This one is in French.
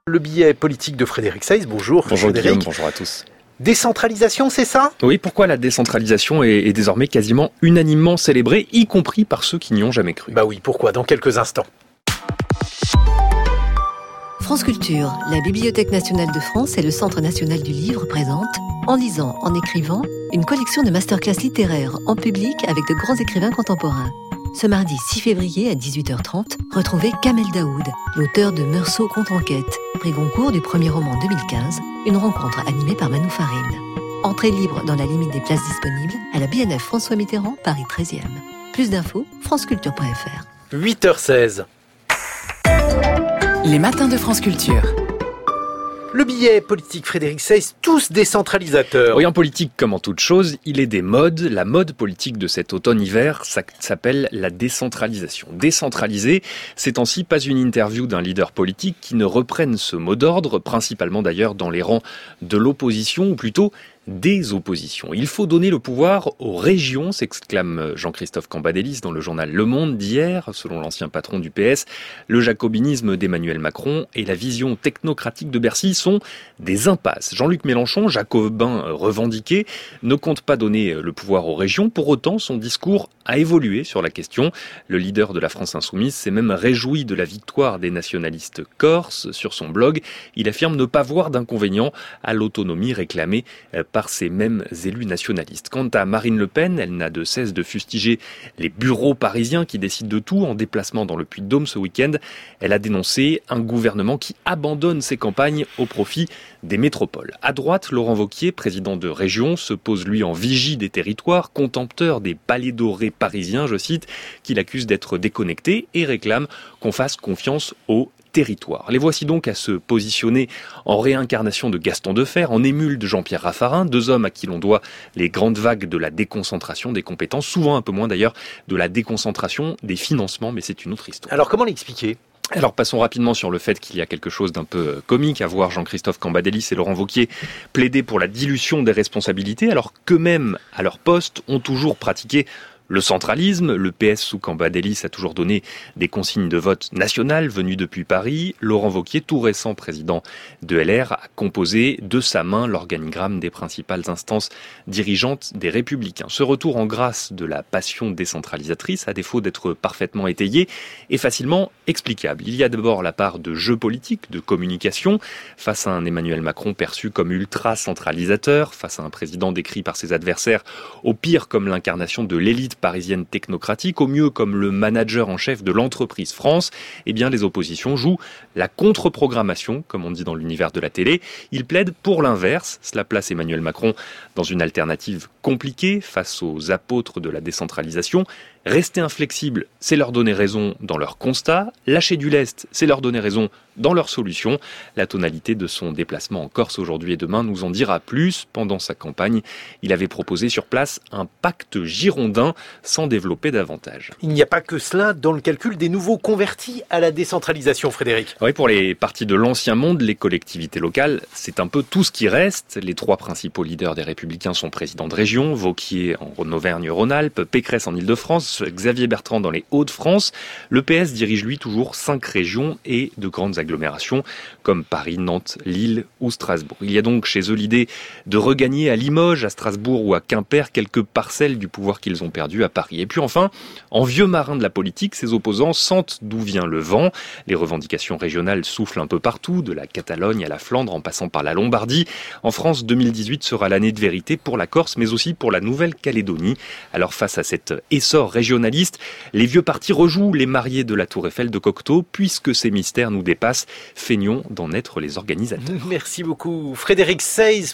Le billet politique de Frédéric Seyss. Bonjour. Bonjour Frédéric. Guillaume, bonjour à tous. Décentralisation, c'est ça ? Oui, pourquoi la décentralisation est désormais quasiment unanimement célébrée, y compris par ceux qui n'y ont jamais cru. Bah oui, pourquoi ? Dans quelques instants. France Culture, la Bibliothèque nationale de France et le Centre national du livre présentent, en lisant, en écrivant, une collection de masterclass littéraires en public avec de grands écrivains contemporains. Ce mardi 6 février à 18h30, retrouvez Kamel Daoud, l'auteur de Meursault contre-enquête, prix Goncourt du premier roman 2015, une rencontre animée par Manou Farine. Entrée libre dans la limite des places disponibles à la BNF François Mitterrand, Paris 13e. Plus d'infos, franceculture.fr. 8h16. Les matins de France Culture. Le billet politique Frédéric Seyss, tous décentralisateurs. Oui, en politique, comme en toute chose, il est des modes. La mode politique de cet automne-hiver, ça s'appelle la décentralisation. Décentraliser, c'est ainsi pas une interview d'un leader politique qui ne reprenne ce mot d'ordre, principalement d'ailleurs dans les rangs de l'opposition, ou plutôt des oppositions. Il faut donner le pouvoir aux régions, s'exclame Jean-Christophe Cambadélis dans le journal Le Monde d'hier. Selon l'ancien patron du PS, le jacobinisme d'Emmanuel Macron et la vision technocratique de Bercy sont des impasses. Jean-Luc Mélenchon, jacobin revendiqué, ne compte pas donner le pouvoir aux régions. Pour autant, son discours a évolué sur la question. Le leader de la France Insoumise s'est même réjoui de la victoire des nationalistes corses. Sur son blog, il affirme ne pas voir d'inconvénient à l'autonomie réclamée par ces mêmes élus nationalistes. Quant à Marine Le Pen, elle n'a de cesse de fustiger les bureaux parisiens qui décident de tout. En déplacement dans le Puy-de-Dôme ce week-end, elle a dénoncé un gouvernement qui abandonne ses campagnes au profit des métropoles. À droite, Laurent Wauquiez, président de région, se pose lui en vigie des territoires, contempteur des palais dorés parisiens, je cite, qu'il accuse d'être déconnectés et réclame qu'on fasse confiance aux territoire. Les voici donc à se positionner en réincarnation de Gaston Defferre, en émule de Jean-Pierre Raffarin, deux hommes à qui l'on doit les grandes vagues de la déconcentration des compétences, souvent un peu moins d'ailleurs de la déconcentration des financements, mais c'est une autre histoire. Alors comment l'expliquer ? Alors passons rapidement sur le fait qu'il y a quelque chose d'un peu comique à voir Jean-Christophe Cambadélis et Laurent Wauquiez plaider pour la dilution des responsabilités, alors qu'eux-mêmes, à leur poste, ont toujours pratiqué le centralisme. Le PS sous Cambadélis a toujours donné des consignes de vote nationales venues depuis Paris. Laurent Wauquiez, tout récent président de LR, a composé de sa main l'organigramme des principales instances dirigeantes des Républicains. Ce retour en grâce de la passion décentralisatrice, à défaut d'être parfaitement étayé, est facilement explicable. Il y a d'abord la part de jeu politique, de communication, face à un Emmanuel Macron perçu comme ultra-centralisateur, face à un président décrit par ses adversaires au pire comme l'incarnation de l'élite parisienne technocratique, au mieux comme le manager en chef de l'entreprise France. Eh bien, les oppositions jouent la contre-programmation, comme on dit dans l'univers de la télé. Ils plaident pour l'inverse. Cela place Emmanuel Macron dans une alternative compliquée face aux apôtres de la décentralisation. Rester inflexible, c'est leur donner raison dans leur constat. Lâcher du lest, c'est leur donner raison dans leurs solutions. La tonalité de son déplacement en Corse aujourd'hui et demain nous en dira plus. Pendant sa campagne, il avait proposé sur place un pacte girondin sans développer davantage. Il n'y a pas que cela dans le calcul des nouveaux convertis à la décentralisation, Frédéric. Oui, pour les partis de l'ancien monde, les collectivités locales, c'est un peu tout ce qui reste. Les trois principaux leaders des Républicains sont présidents de région, Wauquiez en Auvergne-Rhône-Alpes, Pécresse en Île-de-France, Xavier Bertrand dans les Hauts-de-France. Le PS dirige lui toujours 5 régions et de grandes agglomérations comme Paris, Nantes, Lille ou Strasbourg. Il y a donc chez eux l'idée de regagner à Limoges, à Strasbourg ou à Quimper quelques parcelles du pouvoir qu'ils ont perdu à Paris. Et puis enfin, en vieux marin de la politique, ses opposants sentent d'où vient le vent. Les revendications régionales soufflent un peu partout, de la Catalogne à la Flandre en passant par la Lombardie. En France, 2018 sera l'année de vérité pour la Corse, mais aussi pour la Nouvelle-Calédonie. Alors face à cet essor régionaliste, les vieux partis rejouent les mariés de la Tour Eiffel de Cocteau, puisque ces mystères nous dépassent. Feignons d'en être les organisateurs. Merci beaucoup Frédéric Seyss.